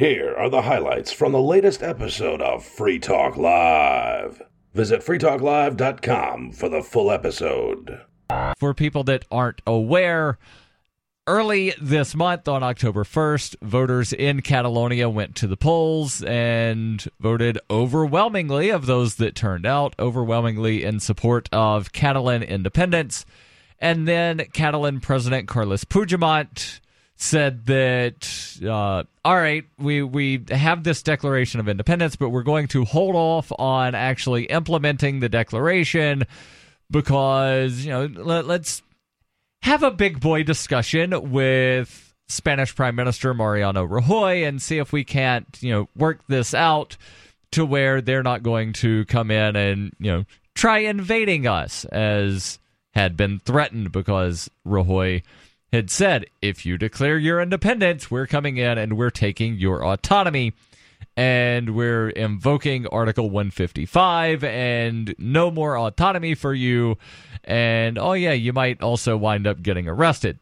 Here are the highlights from the latest episode of Free Talk Live. Visit freetalklive.com for the full episode. For people that aren't aware, early this month on October 1st, voters in Catalonia went to the polls and voted overwhelmingly, of those that turned out, overwhelmingly in support of Catalan independence. And then Catalan President Carles Puigdemont said that, all right, we have this Declaration of Independence, but we're going to hold off on actually implementing the declaration because, let's have a big boy discussion with Spanish Prime Minister Mariano Rajoy and see if we can't, work this out to where they're not going to come in and, try invading us, as had been threatened, because Rajoy had said, if you declare your independence, we're coming in and we're taking your autonomy. And we're invoking Article 155 and no more autonomy for you. And, oh yeah, you might also wind up getting arrested.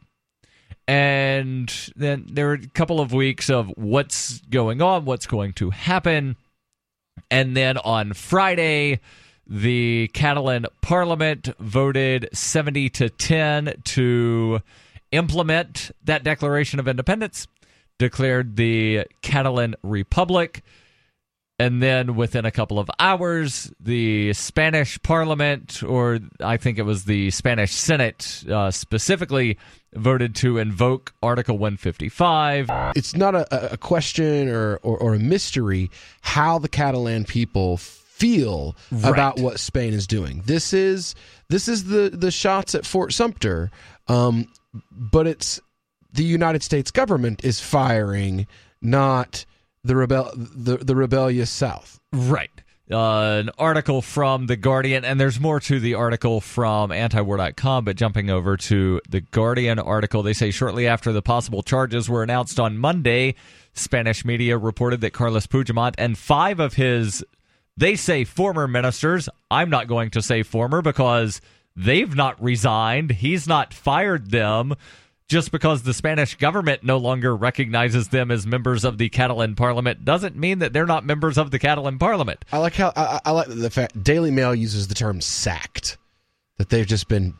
And then there were a couple of weeks of what's going on, what's going to happen. And then on Friday, the Catalan Parliament voted 70-10 to implement that Declaration of Independence, declared the Catalan Republic, and then within a couple of hours, the Spanish Parliament, or I think it was the Spanish Senate specifically, voted to invoke Article 155. It's not a question or a mystery how the Catalan people feel about what Spain is doing. This is the shots at Fort Sumter, but it's the United States government is firing, not the rebellious South. Right. An article from The Guardian, and there's more to the article from antiwar.com, but jumping over to The Guardian article, they say shortly after the possible charges were announced on Monday, Spanish media reported that Carles Puigdemont and 5 of his, they say former ministers, I'm not going to say former because they've not resigned, he's not fired them. Just because the Spanish government no longer recognizes them as members of the Catalan Parliament doesn't mean that they're not members of the Catalan Parliament. I like how I like the fact Daily Mail uses the term sacked, that they've just been,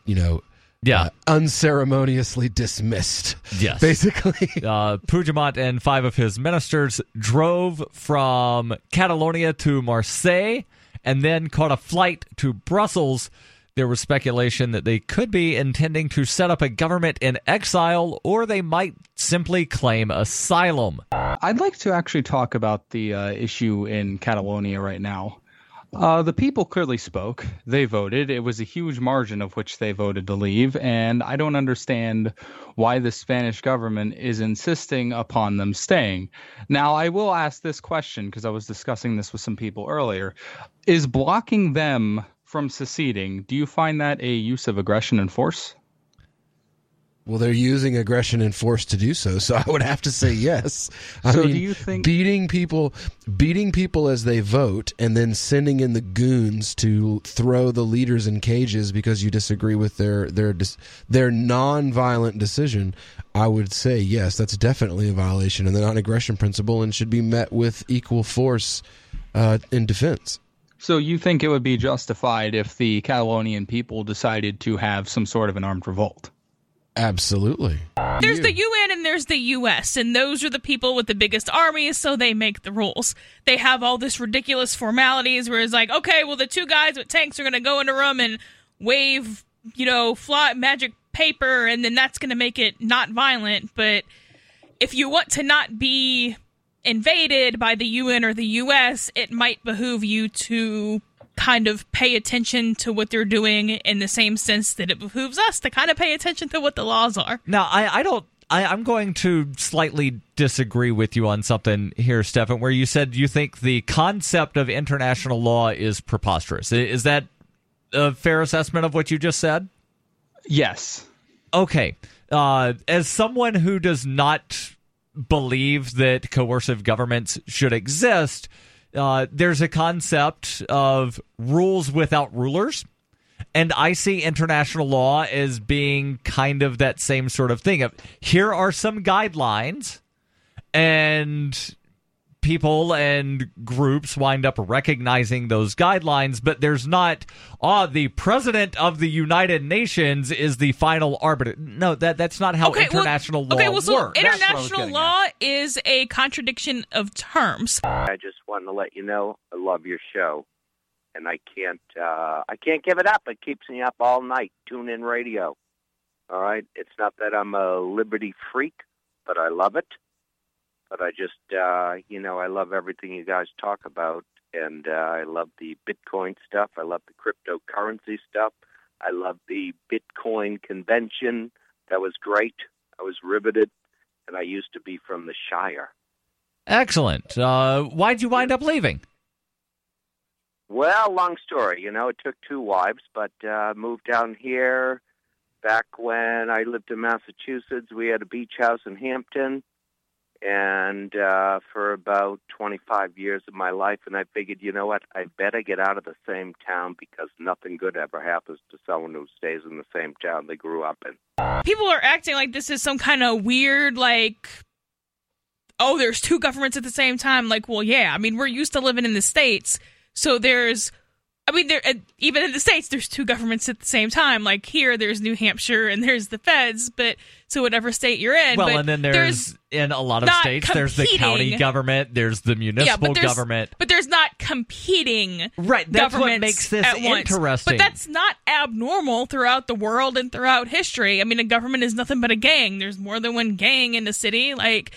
unceremoniously dismissed. Yes. Basically. Puigdemont and 5 of his ministers drove from Catalonia to Marseille and then caught a flight to Brussels. There was speculation that they could be intending to set up a government in exile, or they might simply claim asylum. I'd like to actually talk about the issue in Catalonia right now. The people clearly spoke. They voted. It was a huge margin of which they voted to leave, and I don't understand why the Spanish government is insisting upon them staying. Now, I will ask this question, because I was discussing this with some people earlier. Is blocking them from seceding, do you find that a use of aggression and force? Well, they're using aggression and force to do so, so I would have to say yes. Do you think beating people as they vote and then sending in the goons to throw the leaders in cages because you disagree with their non-violent decision, I would say yes, that's definitely a violation of the non-aggression principle and should be met with equal force in defense. So you think it would be justified if the Catalonian people decided to have some sort of an armed revolt? Absolutely. There's the UN and there's the US, and those are the people with the biggest armies, so they make the rules. They have all this ridiculous formalities where it's like, okay, well, the 2 guys with tanks are going to go in a room and wave, fly magic paper, and then that's going to make it not violent. But if you want to not be invaded by the UN or the US, it might behoove you to kind of pay attention to what they're doing in the same sense that it behooves us to kind of pay attention to what the laws are. Now, I'm going to slightly disagree with you on something here, Stefan, where you said you think the concept of international law is preposterous. Is that a fair assessment of what you just said? Yes. Okay. As someone who does not believe that coercive governments should exist, there's a concept of rules without rulers, and I see international law as being kind of that same sort of thing. Here are some guidelines, and people and groups wind up recognizing those guidelines, but there's not, the president of the United Nations is the final arbiter. No, that's not how international law works. International law is a contradiction of terms. I just want to let you know I love your show, and I can't give it up. It keeps me up all night. Tune in radio. All right, it's not that I'm a liberty freak, but I love it. But I just, I love everything you guys talk about, and I love the Bitcoin stuff. I love the cryptocurrency stuff. I love the Bitcoin convention. That was great. I was riveted, and I used to be from the Shire. Excellent. Why'd you wind up leaving? Well, long story. It took 2 wives, but moved down here back when I lived in Massachusetts. We had a beach house in Hampton. And for about 25 years of my life, and I figured, you know what, I better get out of the same town because nothing good ever happens to someone who stays in the same town they grew up in. People are acting like this is some kind of weird, there's 2 governments at the same time. Well, yeah, we're used to living in the States, so even in the States, there's 2 governments at the same time. Here, there's New Hampshire and there's the feds, so whatever state you're in. Well, and then there's in a lot of states, there's the county government, there's the municipal government. But there's not competing right, that's what makes this interesting. But that's not abnormal throughout the world and throughout history. A government is nothing but a gang. There's more than one gang in a city.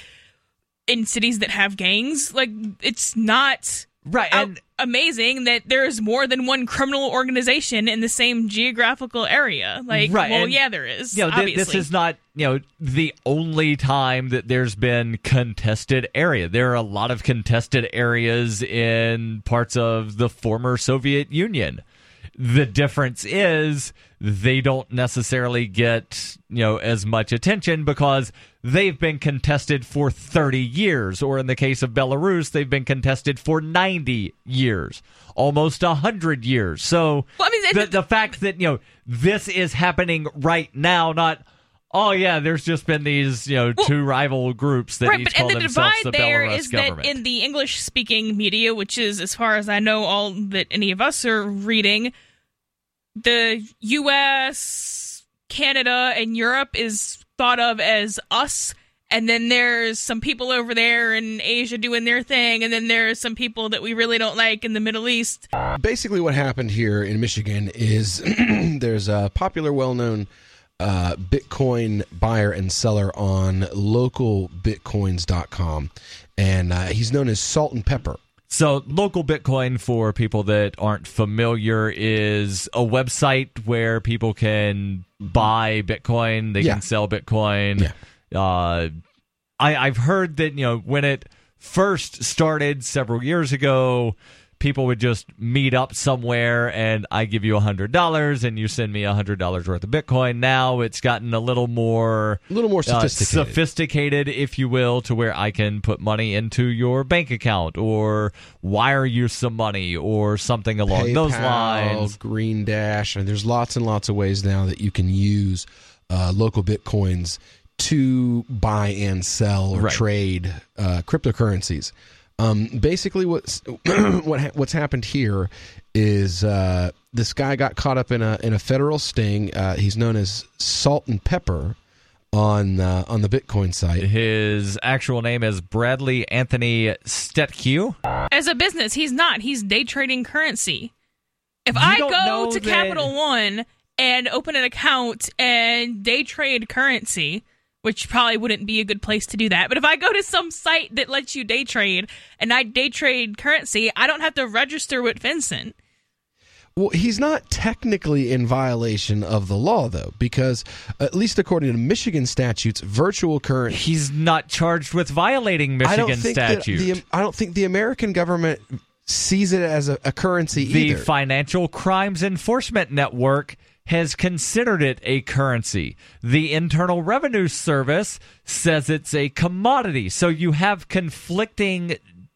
In cities that have gangs, it's not... Right, and amazing that there's more than one criminal organization in the same geographical area. Yeah, there is. Obviously. This is not, the only time that there's been contested area. There are a lot of contested areas in parts of the former Soviet Union. The difference is they don't necessarily get, as much attention because they've been contested for 30 years. Or in the case of Belarus, they've been contested for 90 years, almost 100 years. So the fact that, this is happening right now, not, there's just been these, 2 rival groups that each call themselves the Belarus government. And the divide there is that in the English-speaking media, which is, as far as I know, all that any of us are reading, the U.S., Canada, and Europe is thought of as us, and then there's some people over there in Asia doing their thing, and then there's some people that we really don't like in the Middle East. Basically what happened here in Michigan is there's a popular, well-known Bitcoin buyer and seller on localbitcoins.com, and he's known as Salt and Pepper. So Local Bitcoin, for people that aren't familiar, is a website where people can buy Bitcoin, they can sell Bitcoin. Yeah. I've heard that, when it first started several years ago, people would just meet up somewhere and I give you $100 and you send me $100 worth of Bitcoin. Now it's gotten a little more sophisticated, if you will, to where I can put money into your bank account or wire you some money or something along PayPal, those lines. Green Dash, and there's lots and lots of ways now that you can use local Bitcoins to buy and sell or trade cryptocurrencies. Basically, what's happened here is this guy got caught up in a federal sting. He's known as Salt and Pepper on the Bitcoin site. His actual name is Bradley Anthony Stetkew. As a business, he's not. He's day trading currency. If I go to Capital One and open an account and day trade currency, which probably wouldn't be a good place to do that. But if I go to some site that lets you day trade and I day trade currency, I don't have to register with FinCEN. Well, he's not technically in violation of the law, though, because at least according to Michigan statutes, virtual currency... He's not charged with violating Michigan statute. I don't think the American government sees it as a currency either. The Financial Crimes Enforcement Network has considered it a currency. The Internal Revenue Service says it's a commodity. So you have conflicting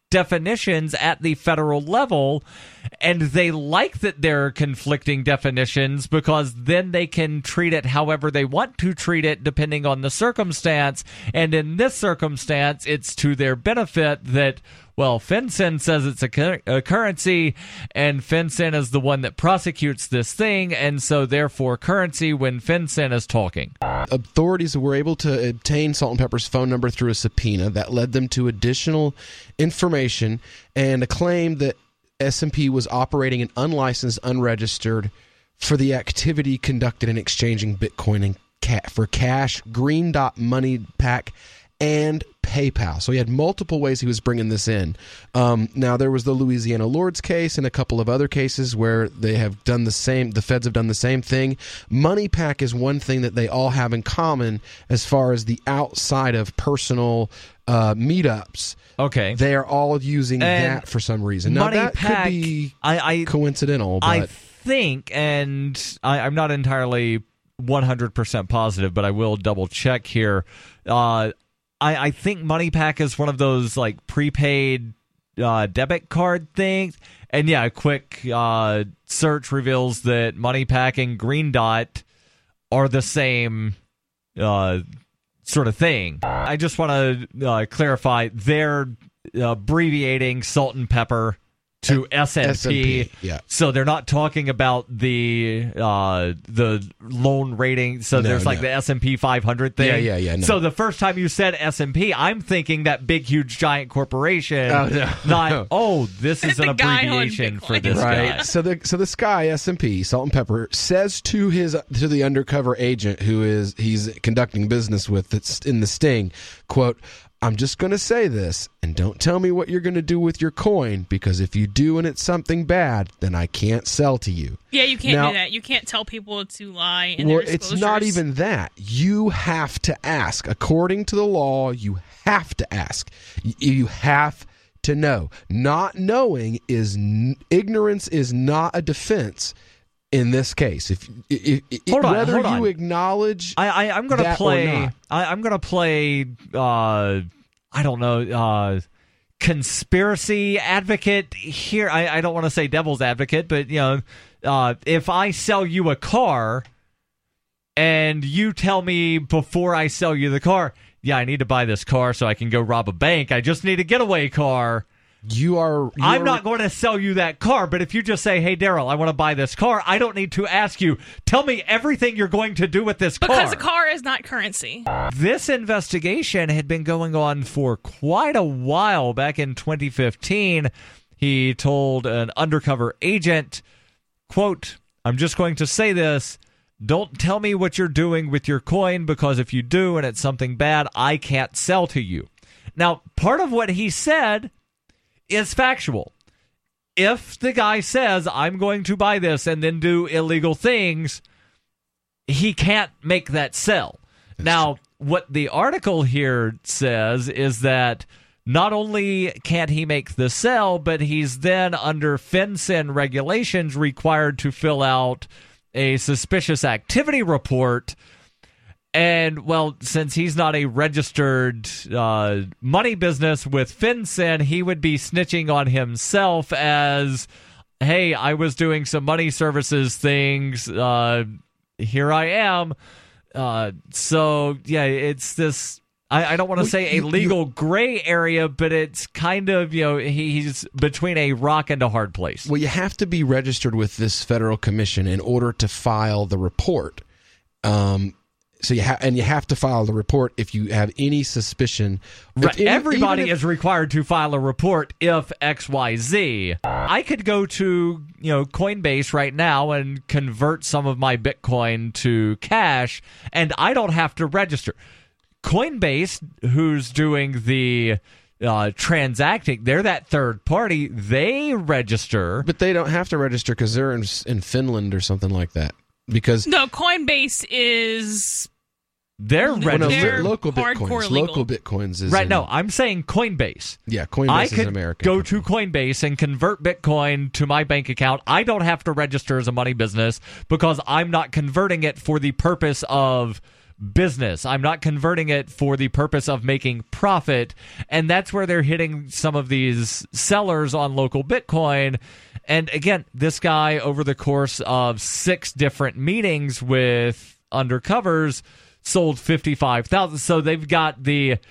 definitions at the federal level, and they like that there are conflicting definitions because then they can treat it however they want to treat it depending on the circumstance. And in this circumstance, it's to their benefit that, well, FinCEN says it's a currency, and FinCEN is the one that prosecutes this thing, and so therefore currency when FinCEN is talking. Authorities were able to obtain Salt and Pepper's phone number through a subpoena that led them to additional information and a claim that S&P was operating an unlicensed, unregistered for the activity conducted in exchanging Bitcoin and for cash, Green Dot Money Pack, and PayPal. So he had multiple ways he was bringing this in. Now, there was the Louisiana Lords case and a couple of other cases where they have done the same. The feds have done the same thing. MoneyPack is one thing that they all have in common as far as the outside of personal meetups. Okay. They are all using that for some reason. Now, that could be coincidental. But I think, and I'm not entirely 100% positive, but I will double check here. I think MoneyPack is one of those like prepaid debit card things. And yeah, a quick search reveals that MoneyPack and Green Dot are the same sort of thing. I just want to clarify, they're abbreviating Salt and Pepper to S&P. Yeah. So they're not talking about the loan rating. So there's like the S&P 500 thing. Yeah. No. So the first time you said S&P, I'm thinking that big, huge, giant corporation. This is an abbreviation for this guy. So this guy, S&P, Salt and Pepper, says to the undercover agent he's conducting business with that's in the sting, quote, "I'm just going to say this, and don't tell me what you're going to do with your coin, because if you do and it's something bad, then I can't sell to you." Yeah, you can't do that. You can't tell people to lie in their disclosures. It's not even that. You have to ask. According to the law, you have to ask. You have to know. Not knowing ignorance is not a defense. In this case, whether you acknowledge, I'm going to play. I'm going to play. I don't know. Conspiracy advocate here. I don't want to say devil's advocate, but if I sell you a car, and you tell me before I sell you the car, I need to buy this car so I can go rob a bank. I just need a getaway car. I'm not going to sell you that car, but if you just say, "Hey, Daryl, I want to buy this car," I don't need to ask you, tell me everything you're going to do with this car. Because a car is not currency. This investigation had been going on for quite a while. Back in 2015, he told an undercover agent, quote, "I'm just going to say this. Don't tell me what you're doing with your coin, because if you do and it's something bad, I can't sell to you." Now, part of what he said is factual. If the guy says, "I'm going to buy this," and then do illegal things, he can't make that sell. Now, what the article here says is that not only can't he make the sell, but he's then under FinCEN regulations required to fill out a suspicious activity report. And, well, since he's not a registered money business with FinCEN, he would be snitching on himself as, "Hey, I was doing some money services things. Here I am." It's this, I don't want to say a legal gray area, but it's kind of, he's between a rock and a hard place. Well, you have to be registered with this federal commission in order to file the report. So you have to file the report if you have any suspicion. Right. Everybody is required to file a report if XYZ. I could go to Coinbase right now and convert some of my Bitcoin to cash, and I don't have to register. Coinbase, who's doing the transacting, they're that third party. They register, but they don't have to register because they're in Finland or something like that. Because Coinbase is they're local Bitcoins. Local Bitcoins is right. No, I'm saying Coinbase. Yeah, Coinbase is American. Go to Coinbase and convert Bitcoin to my bank account. I don't have to register as a money business because I'm not converting it for the purpose of business. I'm not converting it for the purpose of making profit. And that's where they're hitting some of these sellers on local Bitcoin. And again, this guy, over the course of 6 different meetings with undercovers, sold 55,000. So they've got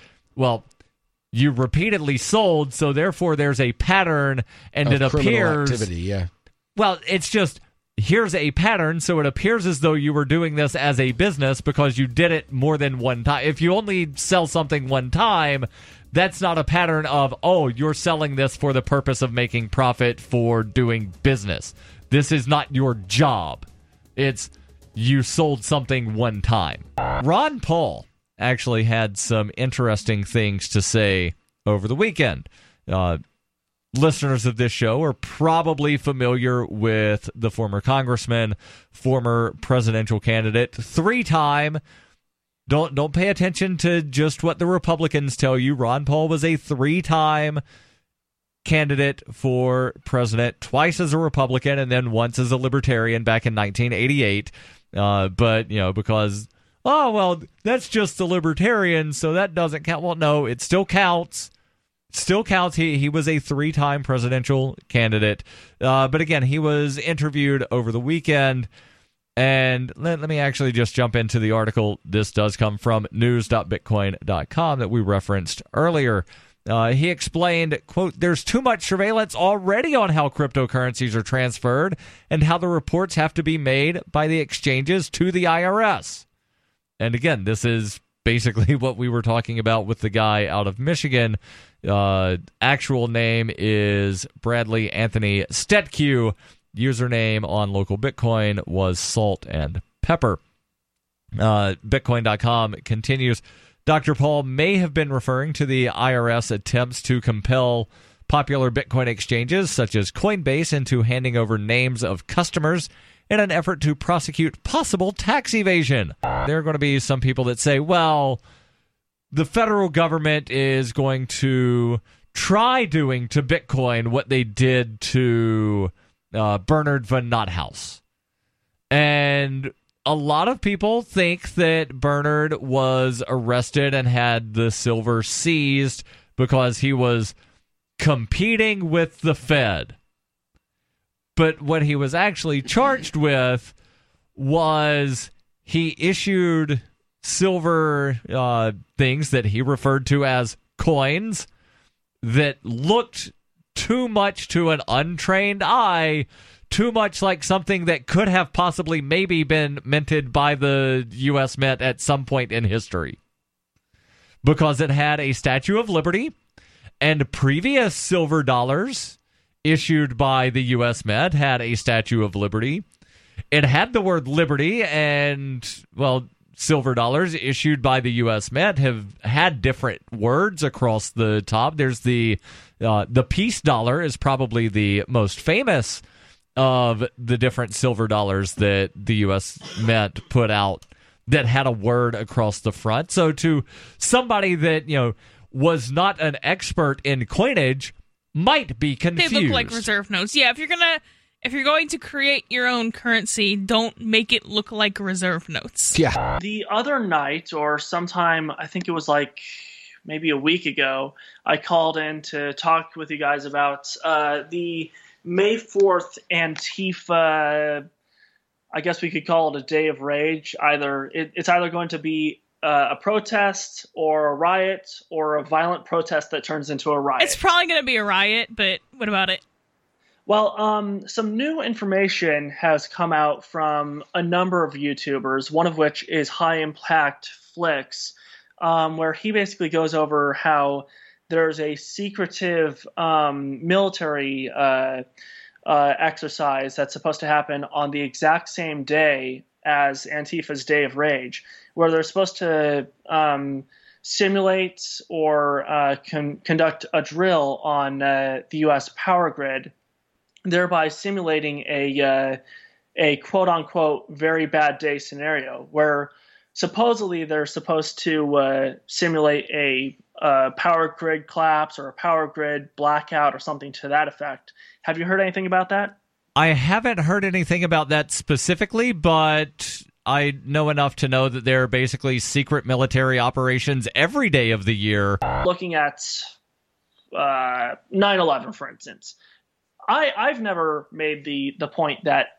you repeatedly sold, so therefore there's a pattern, and it appears activity, yeah. Well, it's just, here's a pattern, so it appears as though you were doing this as a business because you did it more than one time. If you only sell something one time, that's not a pattern of, oh, you're selling this for the purpose of making profit for doing business. This is not your job. It's you sold something one time. Ron Paul actually had some interesting things to say over the weekend. Listeners of this show are probably familiar with the former congressman, former presidential candidate, 3-time. Don't pay attention to just what the Republicans tell you. Ron Paul was a 3-time candidate for president, twice as a Republican and then once as a Libertarian back in 1988. But, because, oh, well, that's just the Libertarian, so that doesn't count. Well, no, it still counts. Still counts. He was a 3-time presidential candidate. But again, he was interviewed over the weekend. And let me actually just jump into the article. This does come from news.bitcoin.com that we referenced earlier. He explained, quote, "There's too much surveillance already on how cryptocurrencies are transferred and how the reports have to be made by the exchanges to the IRS." And again, this is basically what we were talking about with the guy out of Michigan. Actual name is Bradley Anthony Stetkew. Username on local Bitcoin was Salt and Pepper. Bitcoin.com continues, Dr. Paul may have been referring to the IRS attempts to compel popular Bitcoin exchanges such as Coinbase into handing over names of customers in an effort to prosecute possible tax evasion. There are going to be some people that say, well, the federal government is going to try doing to Bitcoin what they did to Bernard Van Nothaus. And a lot of people think that Bernard was arrested and had the silver seized because he was competing with the Fed. But what he was actually charged with was he issued silver things that he referred to as coins that looked too much to an untrained eye, too much like something that could have possibly maybe been minted by the U.S. Mint at some point in history. Because it had a Statue of Liberty, and previous silver dollars issued by the U.S. Mint had a Statue of Liberty. It had the word liberty, and, well, silver dollars issued by the U.S. Mint have had different words across the top. There's the peace dollar is probably the most famous of the different silver dollars that the U.S. Mint put out that had a word across the front. So to somebody that, was not an expert in coinage might be confused. They look like reserve notes. Yeah, if you're going to create your own currency, don't make it look like reserve notes. Yeah. The other night, or sometime, I think it was like maybe a week ago, I called in to talk with you guys about the May 4th Antifa, I guess we could call it a day of rage. It's either going to be a protest or a riot or a violent protest that turns into a riot. It's probably going to be a riot, but what about it? Well, some new information has come out from a number of YouTubers, one of which is High Impact Flicks, where he basically goes over how there's a secretive military exercise that's supposed to happen on the exact same day as Antifa's Day of Rage, where they're supposed to simulate or conduct a drill on the U.S. power grid, thereby simulating a quote-unquote very bad day scenario where supposedly they're supposed to simulate a power grid collapse or a power grid blackout or something to that effect. Have you heard anything about that? I haven't heard anything about that specifically, but I know enough to know that there are basically secret military operations every day of the year. Looking at 9/11, for instance, I've never made the point that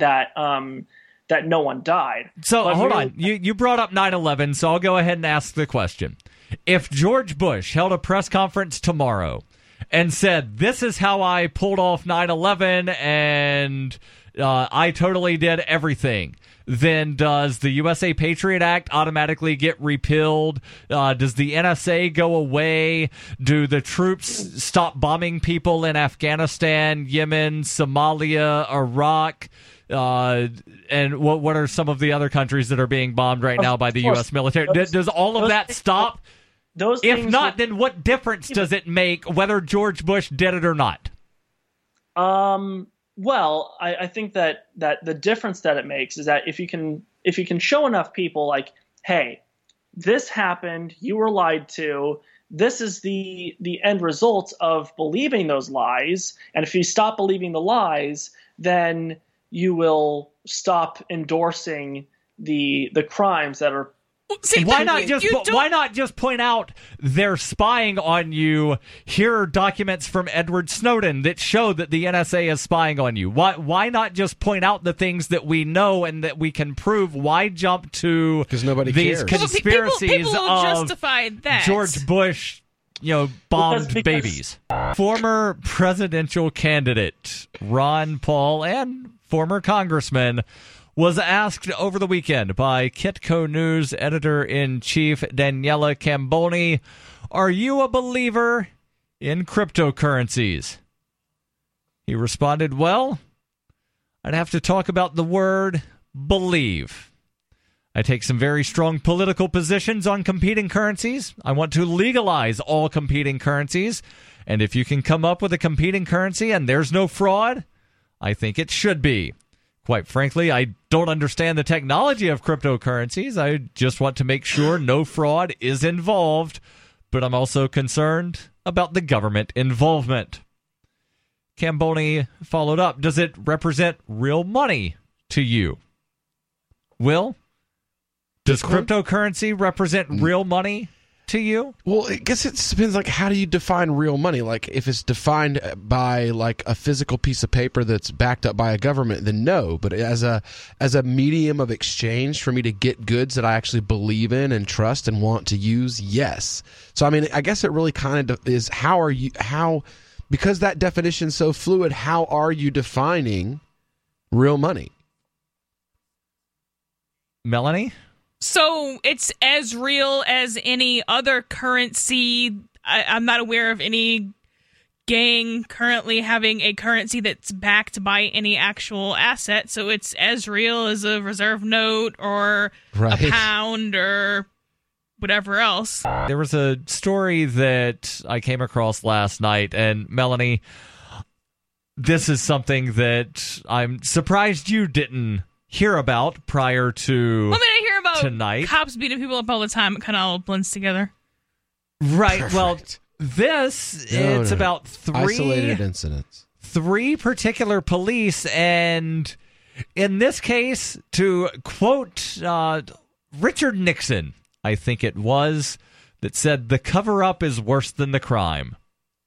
no one died. So hold on, you brought up 9/11, so I'll go ahead and ask the question. If George Bush held a press conference tomorrow and said, "This is how I pulled off 9/11 and I totally did everything," then does the USA Patriot Act automatically get repealed? Does the NSA go away? Do the troops stop bombing people in Afghanistan, Yemen, Somalia, Iraq? And what are some of the other countries that are being bombed right now by the U.S. military? Does all of that stop? If not, then what difference does it make whether George Bush did it or not? Well, I think that the difference that it makes is that if you can show enough people like, hey, this happened, you were lied to, this is the end result of believing those lies, and if you stop believing the lies, then you will stop endorsing the crimes that are. See, why not just point out they're spying on you? Here are documents from Edward Snowden that show that the NSA is spying on you. Why not just point out the things that we know and that we can prove? Why jump to these conspiracies people will justify that. George Bush, bombed babies? Former presidential candidate Ron Paul and former congressman was asked over the weekend by Kitco News editor-in-chief Daniela Camboni, "Are you a believer in cryptocurrencies?" He responded, "Well, I'd have to talk about the word believe. I take some very strong political positions on competing currencies. I want to legalize all competing currencies. And if you can come up with a competing currency and there's no fraud, I think it should be. Quite frankly, I don't understand the technology of cryptocurrencies. I just want to make sure no fraud is involved, but I'm also concerned about the government involvement." Camboni followed up, "Does it represent real money to you?" Will, does cryptocurrency represent real money to you? Well, I guess it depends, how do you define real money? If it's defined by, a physical piece of paper that's backed up by a government, then no. But as a medium of exchange for me to get goods that I actually believe in and trust and want to use, yes. So, I guess it really kind of is because that definition's so fluid, how are you defining real money? Melanie? So it's as real as any other currency. I'm not aware of any gang currently having a currency that's backed by any actual asset. So it's as real as a reserve note or a pound or whatever else. There was a story that I came across last night, and Melanie, this is something that I'm surprised you didn't hear about prior to I hear about tonight. Cops beating people up all the time. It kind of all blends together. Right. Perfect. Well, it's about isolated incidents. 3 particular police, and in this case, to quote Richard Nixon, I think it was, that said, "The cover-up is worse than the crime."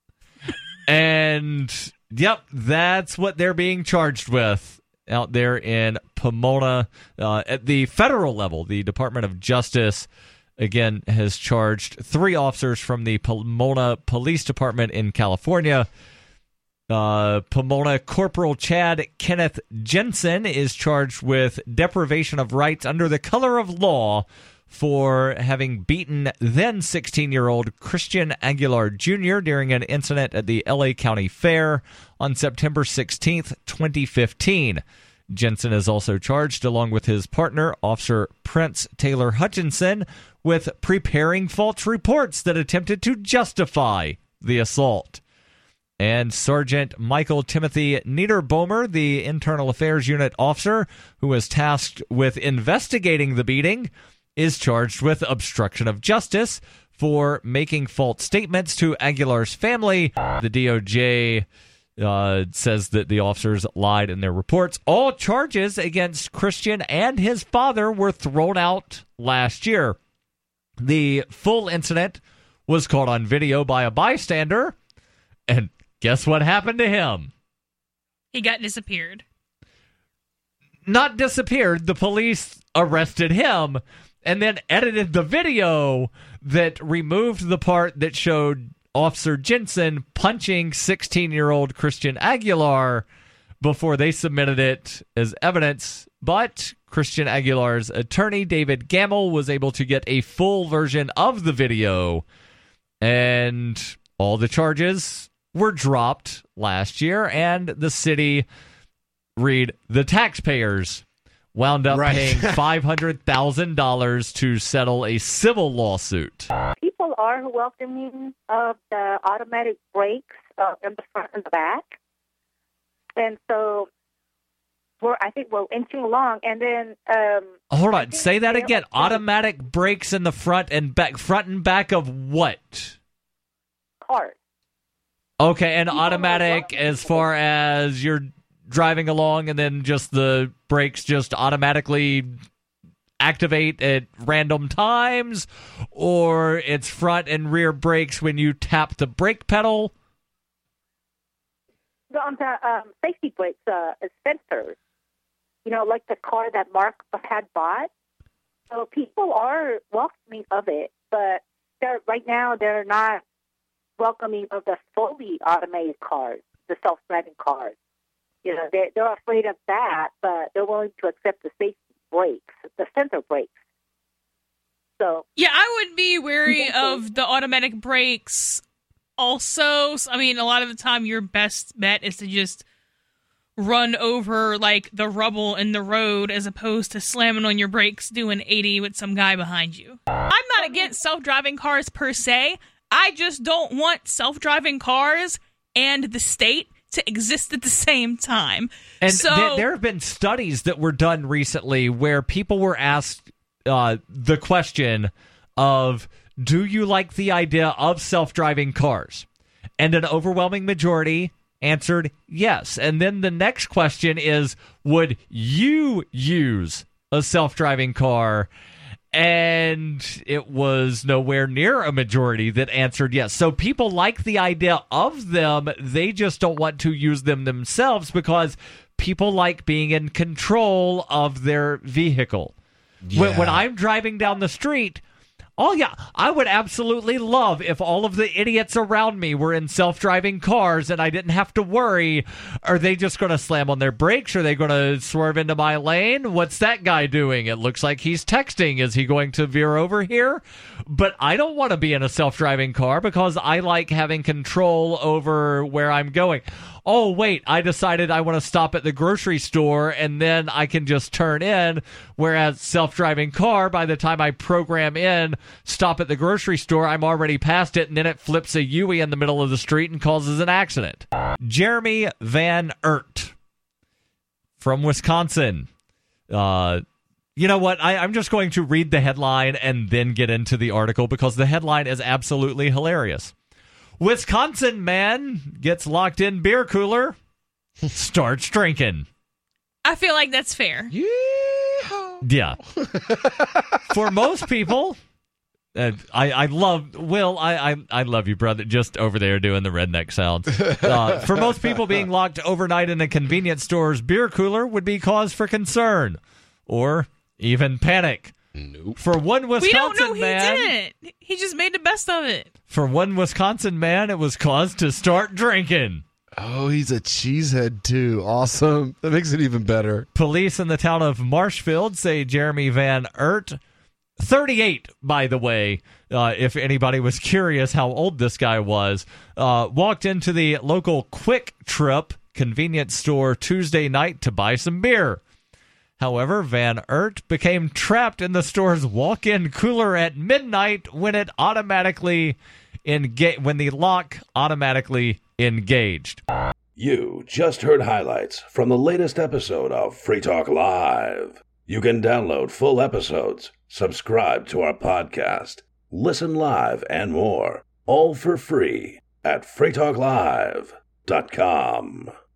And, yep, that's what they're being charged with out there in Pomona. At the federal level, the Department of Justice, again, has charged 3 officers from the Pomona Police Department in California. Pomona Corporal Chad Kenneth Jensen is charged with deprivation of rights under the color of law for having beaten then 16-year-old Christian Aguilar Jr. during an incident at the LA County Fair on September 16th, 2015. Jensen is also charged, along with his partner, Officer Prince Taylor Hutchinson, with preparing false reports that attempted to justify the assault. And Sergeant Michael Timothy Niederbomer, the Internal Affairs Unit officer who was tasked with investigating the beating, is charged with obstruction of justice for making false statements to Aguilar's family. The DOJ says that the officers lied in their reports. All charges against Christian and his father were thrown out last year. The full incident was caught on video by a bystander, and guess what happened to him? He got disappeared. Not disappeared. The police arrested him and then edited the video that removed the part that showed Officer Jensen punching 16-year-old Christian Aguilar before they submitted it as evidence. But Christian Aguilar's attorney, David Gamble, was able to get a full version of the video, and all the charges were dropped last year, and the city, the taxpayers, wound up paying $500,000 to settle a civil lawsuit. People are welcoming of the automatic brakes in the front and the back. And so I think we're inching along. And then... Hold on. Say that again. Automatic brakes in the front and back of what? Cars. Okay, and automatic as far as you're driving along and then just the brakes just automatically activate at random times, or it's front and rear brakes when you tap the brake pedal? On the safety brakes, sensors, like the car that Mark had bought. So people are welcoming of it, but right now they're not welcoming of the fully automated cars, the self-driving cars. They're afraid of that, but they're willing to accept the safety brakes, the sensor brakes. So yeah, I would be wary of the automatic brakes also. I mean, a lot of the time your best bet is to just run over like the rubble in the road as opposed to slamming on your brakes doing 80 with some guy behind you. I'm not against self-driving cars per se. I just don't want self-driving cars and the state to exist at the same time. And so there have been studies that were done recently where people were asked the question of, do you like the idea of self-driving cars? And an overwhelming majority answered yes. And then the next question is, would you use a self-driving car? And it was nowhere near a majority that answered yes. So people like the idea of them. They just don't want to use them themselves because people like being in control of their vehicle. Yeah. When I'm driving down the street, oh yeah, I would absolutely love if all of the idiots around me were in self-driving cars and I didn't have to worry, are they just going to slam on their brakes? Are they going to swerve into my lane? What's that guy doing? It looks like he's texting. Is he going to veer over here? But I don't want to be in a self-driving car because I like having control over where I'm going. Oh, wait, I decided I want to stop at the grocery store and then I can just turn in, whereas self-driving car, by the time I program in stop at the grocery store, I'm already past it, and then it flips a U-ey in the middle of the street and causes an accident. Jeremy Van Ert from Wisconsin. You know what? I'm just going to read the headline and then get into the article because the headline is absolutely hilarious. Wisconsin man gets locked in beer cooler, starts drinking. I feel like that's fair. Yeah. For most people, I love Will. I love you, brother. Just over there doing the redneck sounds. For most people, being locked overnight in a convenience store's beer cooler would be cause for concern or even panic. Nope. For one Wisconsin he man, didn't. He just made the best of it. For one Wisconsin man, it was cause to start drinking. Oh, he's a cheesehead too. Awesome. That makes it even better. Police in the town of Marshfield say Jeremy Van Ert, 38, by the way, if anybody was curious how old this guy was, walked into the local Quick Trip convenience store Tuesday night to buy some beer. However, Van Ert became trapped in the store's walk-in cooler at midnight when it automatically when the lock automatically engaged. You just heard highlights from the latest episode of Free Talk Live. You can download full episodes, subscribe to our podcast, listen live, and more, all for free at freetalklive.com. gmail.com.